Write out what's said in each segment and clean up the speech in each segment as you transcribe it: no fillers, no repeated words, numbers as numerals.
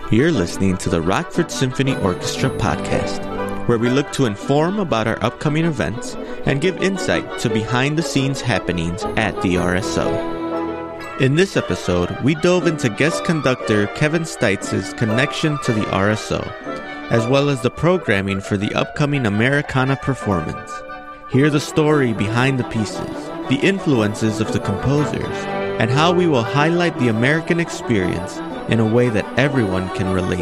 You're listening to the Rockford Symphony Orchestra podcast, where we look to inform about our upcoming events and give insight to behind-the-scenes happenings at the RSO. In this episode, we dove into guest conductor Kevin Steitz's connection to the RSO, as well as the programming for the upcoming Americana performance. Hear the story behind the pieces, the influences of the composers, and how we will highlight the American experience in a way that everyone can relate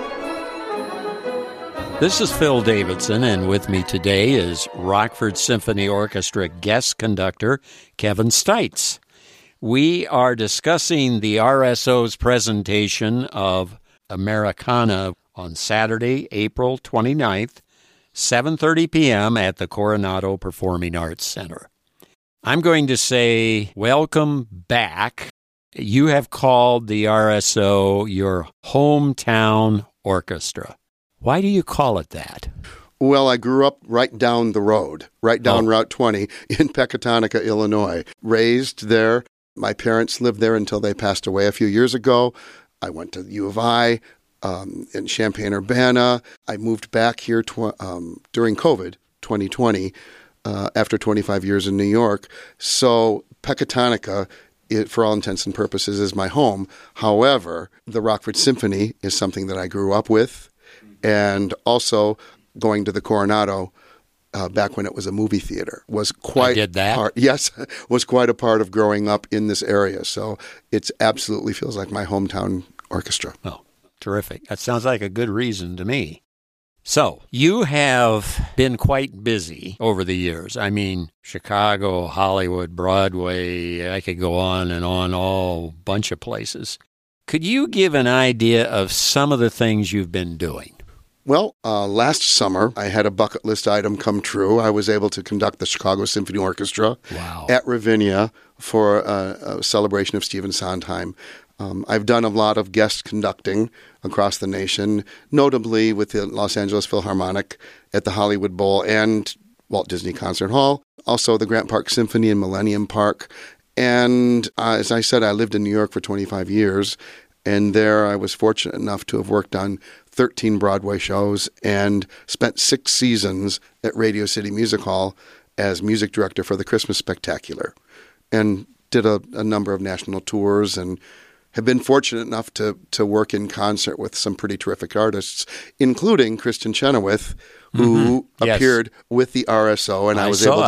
to. This is Phil Davidson, and with me today is Rockford Symphony Orchestra guest conductor Kevin Steitz. We are discussing the RSO's presentation of Americana on Saturday, April 29th, 7:30 p.m. at the Coronado Performing Arts Center. I'm going to say welcome back. You have called the RSO your hometown orchestra. Why do you call it that? Well, I grew up right down the road, right down Route 20 in Pecatonica, Illinois. Raised there. My parents lived there until they passed away a few years ago. I went to U of I in Champaign-Urbana. I moved back here during COVID, 2020, after 25 years in New York. So Pecatonica, for all intents and purposes, is my home. However, the Rockford Symphony is something that I grew up with, and also going to the Coronado back when it was a movie theater was quite was quite a part of growing up in this area. So it absolutely feels like my hometown orchestra. Oh, terrific. That sounds like a good reason to me. So, you have been quite busy over the years. I mean, Chicago, Hollywood, Broadway, I could go on and on, all bunch of places. Could you give an idea of some of the things you've been doing? Well, last summer, I had a bucket list item come true. I was able to conduct the Chicago Symphony Orchestra at Ravinia for a celebration of Stephen Sondheim. I've done a lot of guest conducting across the nation, notably with the Los Angeles Philharmonic at the Hollywood Bowl and Walt Disney Concert Hall, also the Grant Park Symphony in Millennium Park. And as I said, I lived in New York for 25 years, and there I was fortunate enough to have worked on 13 Broadway shows and spent 6 seasons at Radio City Music Hall as music director for the Christmas Spectacular, and did a number of national tours and have been fortunate enough to work in concert with some pretty terrific artists, including Kristen Chenoweth, who appeared with the RSO, and I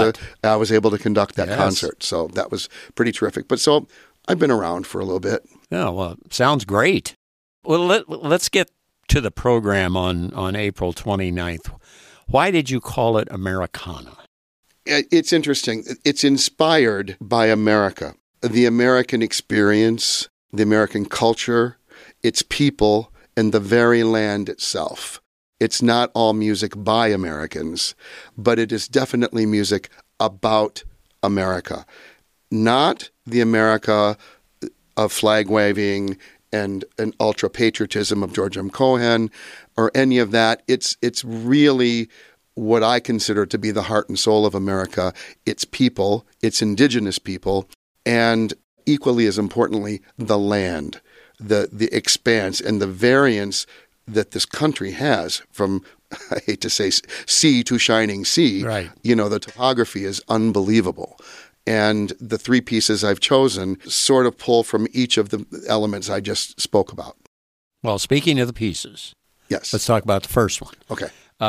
was able to conduct that concert. So that was pretty terrific. But so I've been around for a little bit. Oh, well, sounds great. Well, let's get to the program on April 29th. Why did you call it Americana? It's interesting. It's inspired by America, the American experience, the American culture, its people, and the very land itself. It's not all music by Americans, but it is definitely music about America. Not the America of flag-waving and an ultra-patriotism of George M. Cohan or any of that. It's really what I consider to be the heart and soul of America, its people, its indigenous people, and equally as importantly, the land, the expanse and the variance that this country has from, I hate to say, sea to shining sea. Right. You know, the topography is unbelievable. And the 3 pieces I've chosen sort of pull from each of the elements I just spoke about. Well, speaking of the pieces, yes, let's talk about the first one. Okay.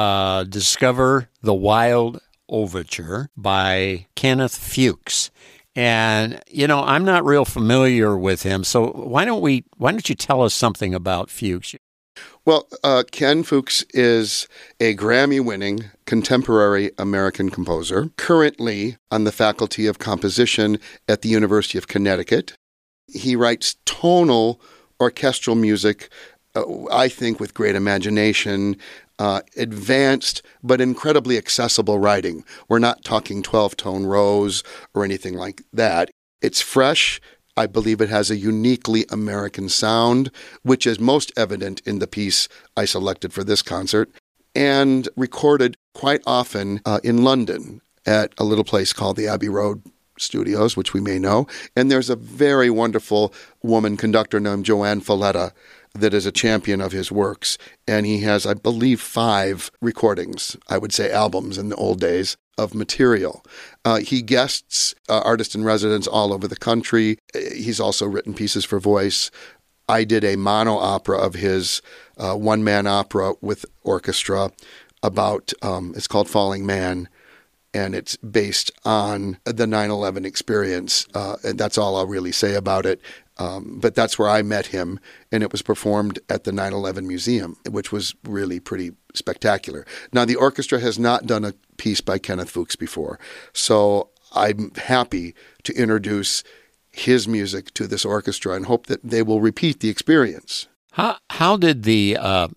Discover the Wild Overture by Kenneth Fuchs. And, you know, I'm not real familiar with him, so why don't you tell us something about Fuchs? Well, Ken Fuchs is a Grammy-winning contemporary American composer, currently on the Faculty of Composition at the University of Connecticut. He writes tonal orchestral music, I think with great imagination, advanced but incredibly accessible writing. We're not talking 12-tone rows or anything like that. It's fresh. I believe it has a uniquely American sound, which is most evident in the piece I selected for this concert, and recorded quite often in London at a little place called the Abbey Road Studios, which we may know. And there's a very wonderful woman conductor named Joanne Falletta that is a champion of his works. And he has, I believe, 5 recordings, I would say albums in the old days, of material. He guests artists in residence all over the country. He's also written pieces for voice. I did a mono opera of his, one-man opera with orchestra about, it's called Falling Man, and it's based on the 9/11 experience. And that's all I'll really say about it. But that's where I met him, and it was performed at the 9/11 Museum, which was really pretty spectacular. Now, the orchestra has not done a piece by Kenneth Fuchs before, so I'm happy to introduce his music to this orchestra and hope that they will repeat the experience. How did the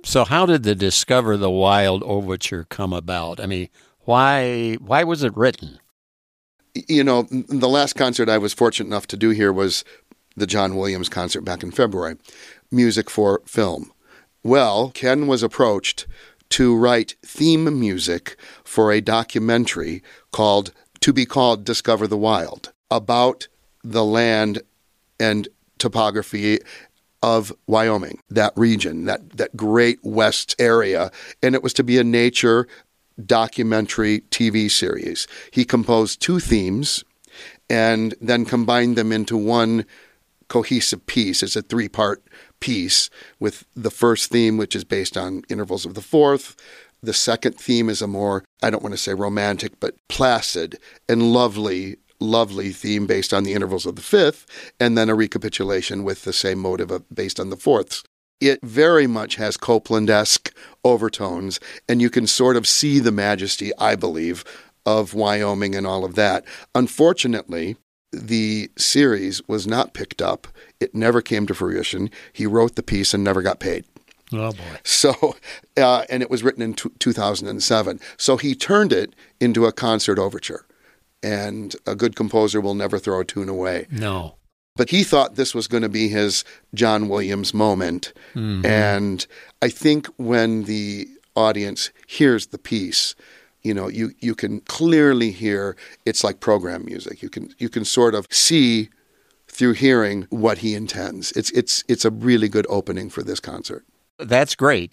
Discover the Wild overture come about? I mean, why was it written? You know, the last concert I was fortunate enough to do here was the John Williams concert back in February, music for film. Well, Ken was approached to write theme music for a documentary called Discover the Wild, about the land and topography of Wyoming, that region, that great west area. And it was to be a nature documentary TV series. He composed 2 themes and then combined them into one cohesive piece. It's a 3-part piece, with the first theme, which is based on intervals of the fourth. The second theme is a more, I don't want to say romantic, but placid and lovely theme based on the intervals of the fifth, and then a recapitulation with the same motive based on the fourths. It very much has Copland-esque overtones, and you can sort of see the majesty, I believe, of Wyoming and all of that. Unfortunately, the series was not picked up. It never came to fruition. He wrote the piece and never got paid. Oh, boy. So, and it was written in 2007. So he turned it into a concert overture. And a good composer will never throw a tune away. No. But he thought this was going to be his John Williams moment. Mm-hmm. And I think when the audience hears the piece, you know, you can clearly hear it's like program music. You can sort of see through hearing what he intends. It's a really good opening for this concert. That's great.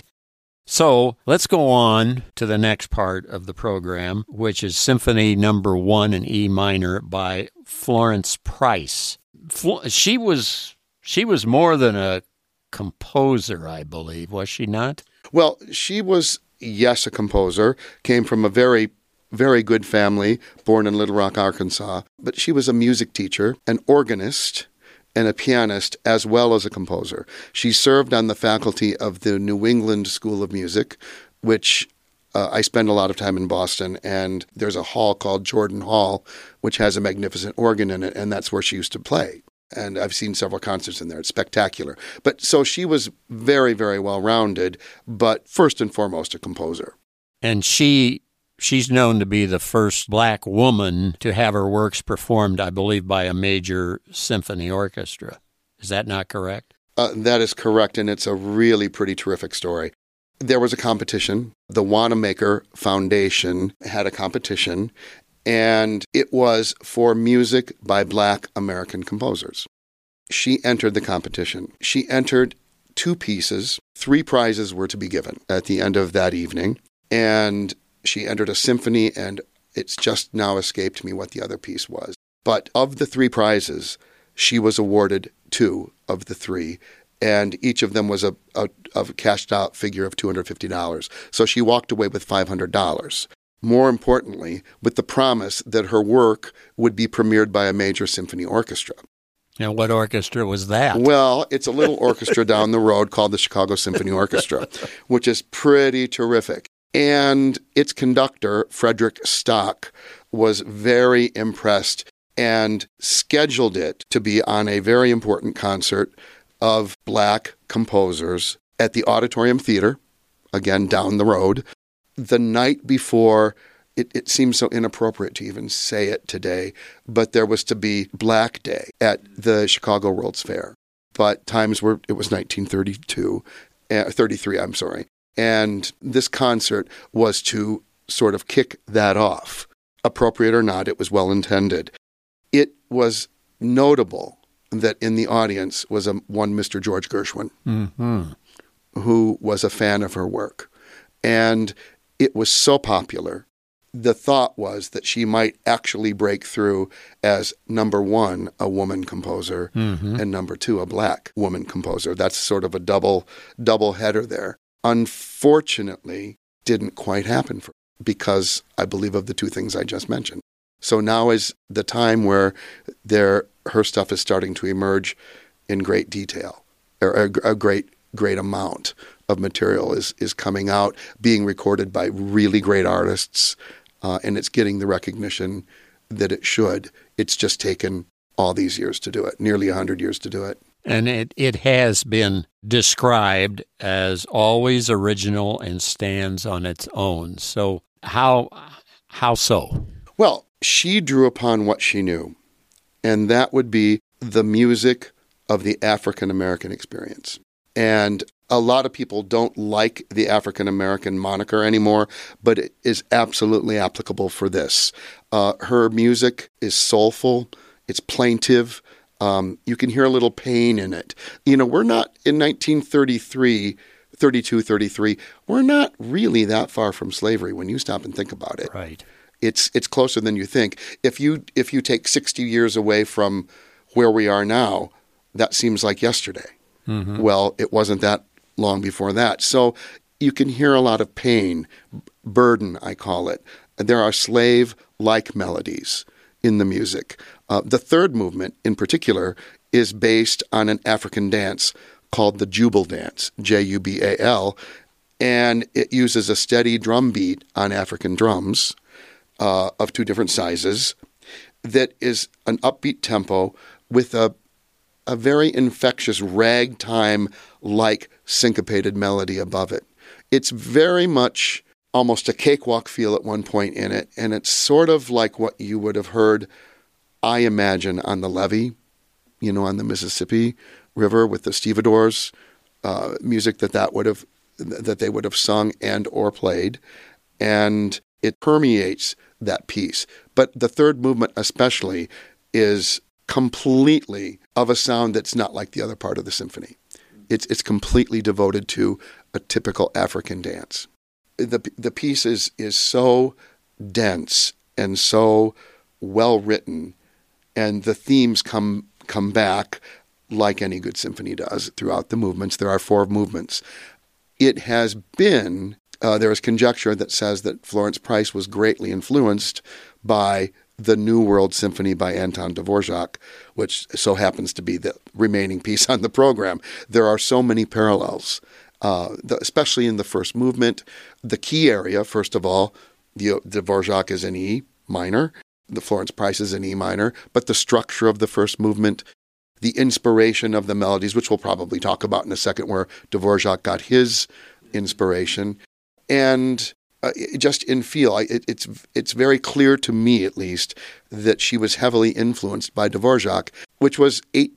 So let's go on to the next part of the program, which is Symphony No. 1 in E minor by Florence Price. She was more than a composer, I believe, was she not? Well, she was, yes, a composer, came from a very, very good family, born in Little Rock, Arkansas. But she was a music teacher, an organist, and a pianist, as well as a composer. She served on the faculty of the New England School of Music, which I spend a lot of time in Boston, and there's a hall called Jordan Hall, which has a magnificent organ in it, and that's where she used to play. And I've seen several concerts in there. It's spectacular. But so she was very, very well-rounded, but first and foremost a composer. And she's known to be the first black woman to have her works performed, I believe, by a major symphony orchestra. Is that not correct? That is correct, and it's a really pretty terrific story. There was a competition. The Wanamaker Foundation had a competition, and it was for music by black American composers. She entered the competition. She entered 2 pieces. 3 prizes were to be given at the end of that evening, and she entered a symphony, and it's just now escaped me what the other piece was. But of the 3 prizes, she was awarded 2 of the 3, and each of them was a cashed-out figure of $250. So she walked away with $500. More importantly, with the promise that her work would be premiered by a major symphony orchestra. And what orchestra was that? Well, it's a little orchestra down the road called the Chicago Symphony Orchestra, which is pretty terrific. And its conductor, Frederick Stock, was very impressed and scheduled it to be on a very important concert of black composers at the Auditorium Theater, again down the road, the night before. It seems so inappropriate to even say it today, but there was to be Black Day at the Chicago World's Fair. But it was 1933, I'm sorry. And this concert was to sort of kick that off. Appropriate or not, it was well intended. It was notable that in the audience was one Mr. George Gershwin, who was a fan of her work. And it was so popular. The thought was that she might actually break through as, number one, a woman composer, and number two, a black woman composer. That's sort of a double header there. Unfortunately, didn't quite happen for her because, I believe, of the two things I just mentioned. So now is the time where her stuff is starting to emerge in great detail, or a great amount of material is coming out, being recorded by really great artists, and it's getting the recognition that it should. It's just taken all these years to do it, nearly 100 years to do it. And it has been described as always original and stands on its own. So how so? Well, she drew upon what she knew, and that would be the music of the African American experience. And a lot of people don't like the African American moniker anymore, but it is absolutely applicable for this. Her music is soulful, it's plaintive, you can hear a little pain in it. You know, we're not in 1933, 33, we're not really that far from slavery when you stop and think about it. Right. It's closer than you think. If you take 60 years away from where we are now, that seems like yesterday. Well, it wasn't that long before that. So you can hear a lot of pain, burden, I call it. There are slave-like melodies in the music. The third movement, in particular, is based on an African dance called the Jubal dance, Jubal, and it uses a steady drum beat on African drums of two different sizes that is an upbeat tempo with a very infectious ragtime-like syncopated melody above it. It's very much almost a cakewalk feel at one point in it, and it's sort of like what you would have heard, I imagine, on the levee, on the Mississippi River with the stevedores, music that they would have sung and or played, and it permeates that piece. But the third movement especially is completely of a sound that's not like the other part of the symphony. It's completely devoted to a typical African dance. The piece is so dense and so well written, and the themes come back like any good symphony does throughout the movements. There are 4 movements. It has been, there is conjecture that says that Florence Price was greatly influenced by the New World Symphony by Anton Dvorak, which so happens to be the remaining piece on the program. There are so many parallels, especially in the first movement. The key area, first of all, Dvorak is in E minor, the Florence Price is in E minor, but the structure of the first movement, the inspiration of the melodies, which we'll probably talk about in a second, where Dvorak got his inspiration, and just in feel, it's very clear to me, at least, that she was heavily influenced by Dvorak, which was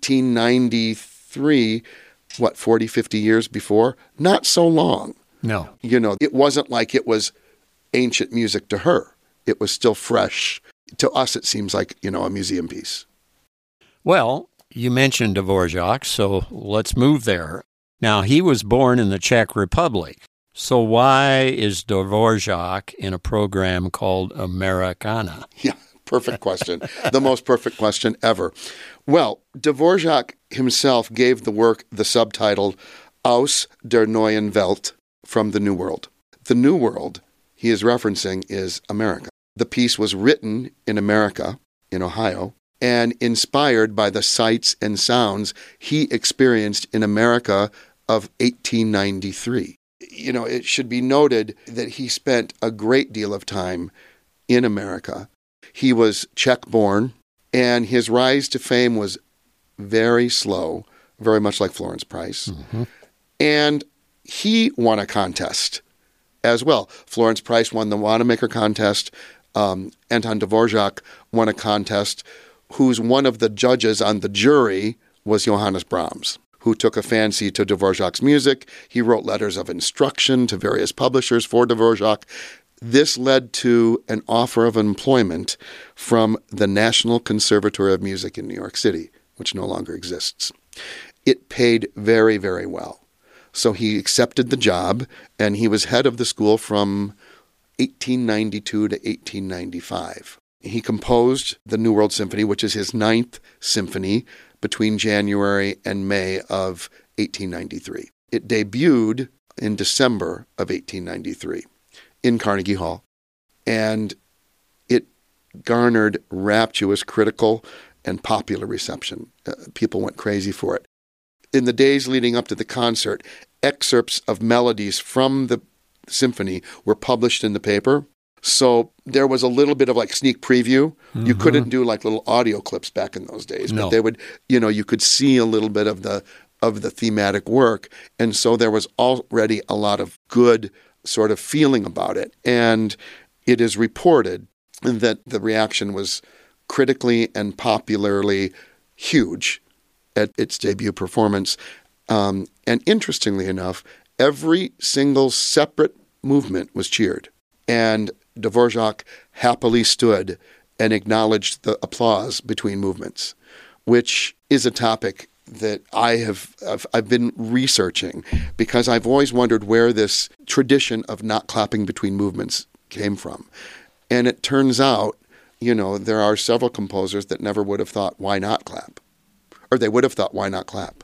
1893, 40, 50 years before? Not so long. No. It wasn't like it was ancient music to her. It was still fresh. To us, it seems like, a museum piece. Well, you mentioned Dvorak, so let's move there. Now, he was born in the Czech Republic. So why is Dvorak in a program called Americana? Yeah, perfect question. The most perfect question ever. Well, Dvorak himself gave the work the subtitle Aus der Neuen Welt, from the New World. The New World he is referencing is America. The piece was written in America, in Ohio, and inspired by the sights and sounds he experienced in America of 1893. It should be noted that he spent a great deal of time in America. He was Czech-born, and his rise to fame was very slow, very much like Florence Price. Mm-hmm. And he won a contest as well. Florence Price won the Wanamaker contest. Anton Dvorak won a contest, whose one of the judges on the jury was Johannes Brahms, who took a fancy to Dvorak's music. He wrote letters of instruction to various publishers for Dvorak. This led to an offer of employment from the National Conservatory of Music in New York City, which no longer exists. It paid very, very well. So he accepted the job, and he was head of the school from 1892 to 1895. He composed the New World Symphony, which is his 9th symphony, between January and May of 1893. It debuted in December of 1893 in Carnegie Hall, and it garnered rapturous critical and popular reception. People went crazy for it. In the days leading up to the concert, excerpts of melodies from the symphony were published in the paper. So there was a little bit of like sneak preview. You couldn't do like little audio clips back in those days, but they would, you could see a little bit of the thematic work. And so there was already a lot of good sort of feeling about it. And it is reported that the reaction was critically and popularly huge at its debut performance. And interestingly enough, every single separate movement was cheered. And Dvorak happily stood and acknowledged the applause between movements, which is a topic that I've been researching because I've always wondered where this tradition of not clapping between movements came from. And it turns out, there are several composers that never would have thought, why not clap? Or they would have thought, why not clap?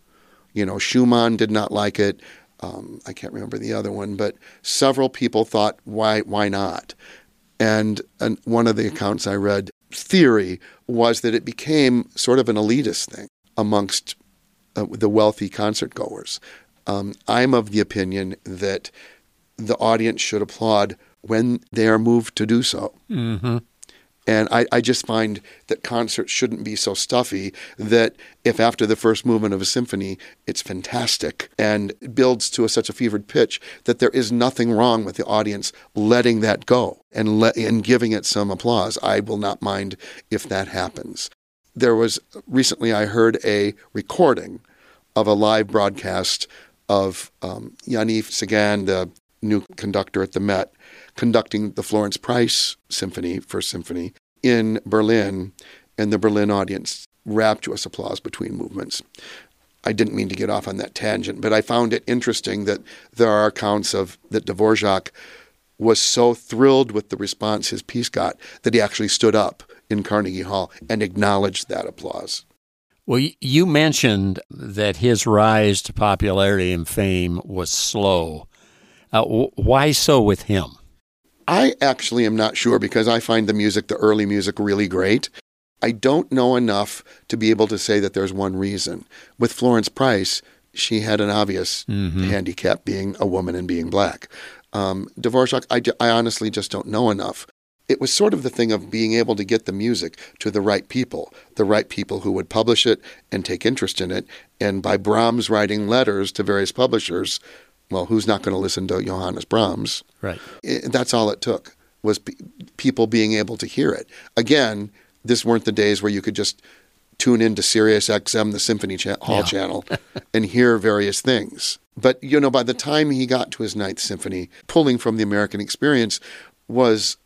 Schumann did not like it. I can't remember the other one, but several people thought, why not? And one of the accounts I read, theory was that it became sort of an elitist thing amongst the wealthy concert goers. I'm of the opinion that the audience should applaud when they are moved to do so. Mm-hmm. And I just find that concerts shouldn't be so stuffy that if after the first movement of a symphony, it's fantastic and builds to such a fevered pitch that there is nothing wrong with the audience letting that go and giving it some applause. I will not mind if that happens. Recently I heard a recording of a live broadcast of Yaniv Sagan, the new conductor at the Met, conducting the Florence Price Symphony, First Symphony, in Berlin, and the Berlin audience rapturous applause between movements. I didn't mean to get off on that tangent, but I found it interesting that there are accounts of that Dvorak was so thrilled with the response his piece got that he actually stood up in Carnegie Hall and acknowledged that applause. Well, you mentioned that his rise to popularity and fame was slow. Why so with him? I actually am not sure because I find the early music really great. I don't know enough to be able to say that there's one reason. With Florence Price, she had an obvious handicap being a woman and being black. Dvorak, I honestly just don't know enough. It was sort of the thing of being able to get the music to the right people who would publish it and take interest in it. And by Brahms writing letters to various publishers, well, who's not going to listen to Johannes Brahms? Right. That's all it took, was people being able to hear it. Again, this weren't the days where you could just tune into Sirius XM, the Symphony Hall channel, and hear various things. But, by the time he got to his Ninth Symphony, pulling from the American experience was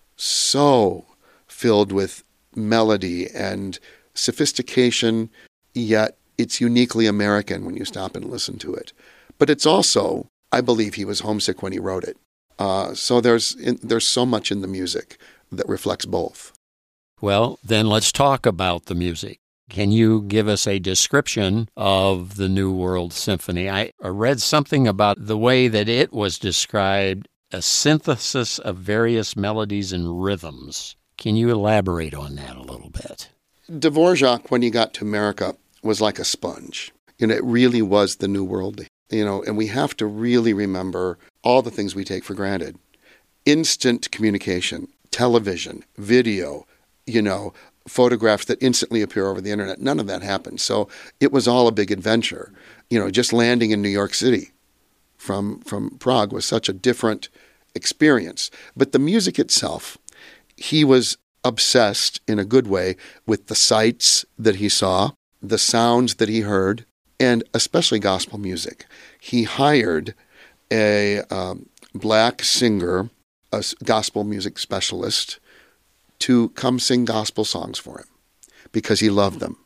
so filled with melody and sophistication, yet it's uniquely American when you stop and listen to it. But it's also, I believe he was homesick when he wrote it. So there's so much in the music that reflects both. Well, then let's talk about the music. Can you give us a description of the New World Symphony? I read something about the way that it was described, a synthesis of various melodies and rhythms. Can you elaborate on that a little bit? Dvorak, when he got to America, was like a sponge. It really was the New World. And we have to really remember all the things we take for granted. Instant communication, television, video, photographs that instantly appear over the internet. None of that happened. So it was all a big adventure. Just landing in New York City from Prague was such a different experience. But the music itself, he was obsessed in a good way with the sights that he saw, the sounds that he heard, and especially gospel music. He hired a black singer, a gospel music specialist, to come sing gospel songs for him because he loved them.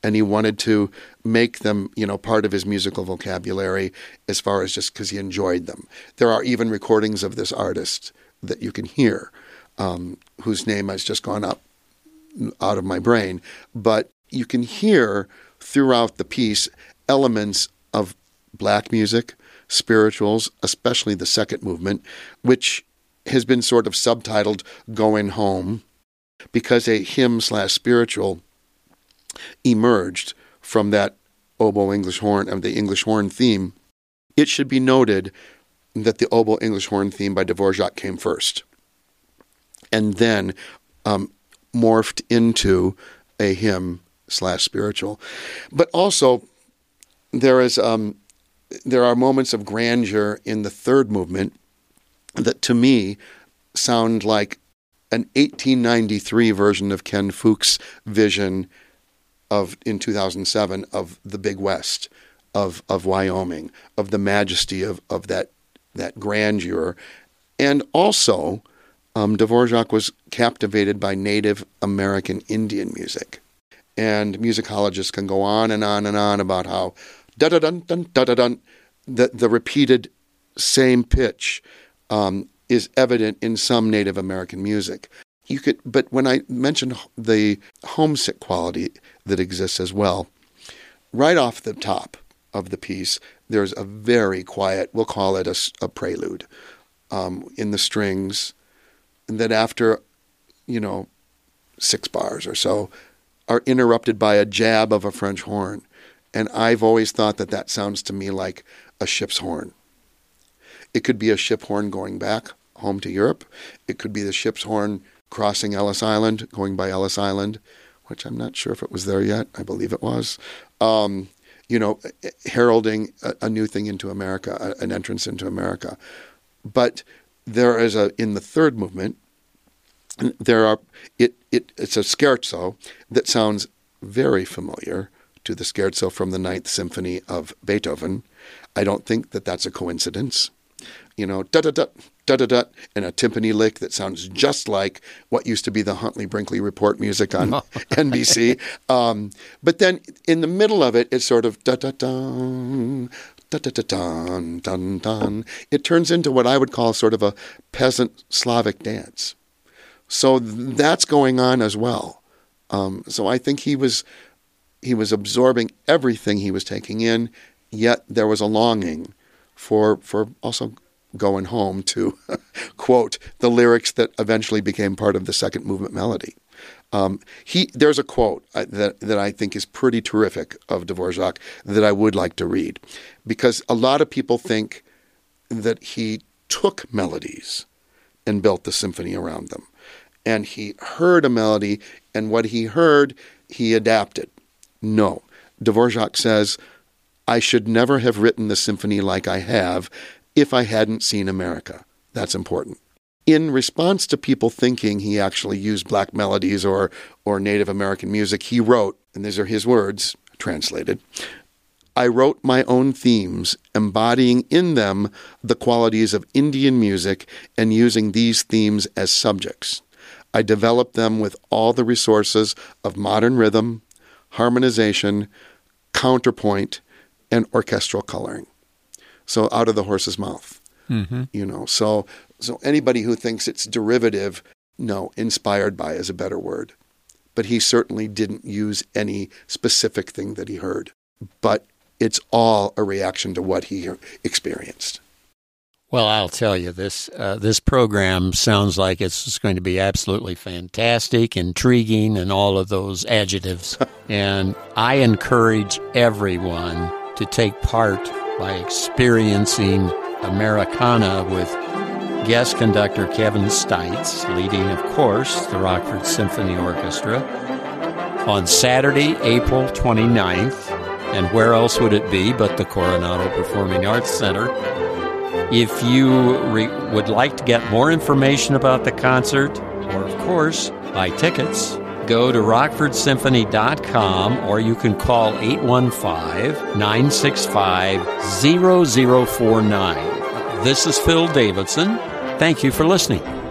and he wanted to make them, part of his musical vocabulary as far as just because he enjoyed them. There are even recordings of this artist that you can hear, whose name has just gone out of my brain, but you can hear throughout the piece elements of black music, spirituals, especially the second movement, which has been sort of subtitled Going Home, because a hymn/spiritual emerged from that oboe English horn and the English horn theme. It should be noted that the oboe English horn theme by Dvorak came first, and then morphed into a hymn/spiritual. But also, there are moments of grandeur in the third movement that, to me, sound like an 1893 version of Ken Fuchs' vision in 2007 of the Big West, of Wyoming, of the majesty of that grandeur. And also, Dvorak was captivated by Native American Indian music. And musicologists can go on and on and on about how da-da-dun, da-da-dun, the repeated same pitch is evident in some Native American music. But when I mentioned the homesick quality that exists as well, right off the top of the piece, there's a very quiet, we'll call it a prelude, in the strings, that after, 6 bars or so, are interrupted by a jab of a French horn. And I've always thought that sounds to me like a ship's horn. It could be a ship horn going back home to Europe. It could be the ship's horn crossing Ellis Island, going by Ellis Island, which I'm not sure if it was there yet. I believe it was. Heralding a new thing into America, an entrance into America. But there is in the third movement, it's a scherzo that sounds very familiar to the scherzo from the Ninth Symphony of Beethoven. I don't think that's a coincidence. Da-da-da, da-da-da, and a timpani lick that sounds just like what used to be the Huntley Brinkley Report music on NBC. But then in the middle of it, it's sort of da-da-dun, da-da-da-dun, dun, dun. It turns into what I would call sort of a peasant Slavic dance. So that's going on as well. So I think he was absorbing everything he was taking in, yet there was a longing for also going home to quote the lyrics that eventually became part of the second movement melody. There's a quote that I think is pretty terrific of Dvorak that I would like to read, because a lot of people think that he took melodies and built the symphony around them. And he heard a melody, and what he heard, he adapted. No. Dvorak says, I should never have written the symphony like I have if I hadn't seen America. That's important. In response to people thinking he actually used black melodies or Native American music, he wrote, and these are his words, translated, I wrote my own themes, embodying in them the qualities of Indian music and using these themes as subjects. I developed them with all the resources of modern rhythm, harmonization, counterpoint, and orchestral coloring. So out of the horse's mouth, So anybody who thinks it's derivative, no, inspired by is a better word. But he certainly didn't use any specific thing that he heard. But it's all a reaction to what he experienced. Well, I'll tell you, this program sounds like it's going to be absolutely fantastic, intriguing, and all of those adjectives. And I encourage everyone to take part by experiencing Americana with guest conductor Kevin Stites, leading, of course, the Rockford Symphony Orchestra, on Saturday, April 29th. And where else would it be but the Coronado Performing Arts Center? If you would like to get more information about the concert, or, of course, buy tickets, go to rockfordsymphony.com, or you can call 815-965-0049. This is Phil Davidson. Thank you for listening.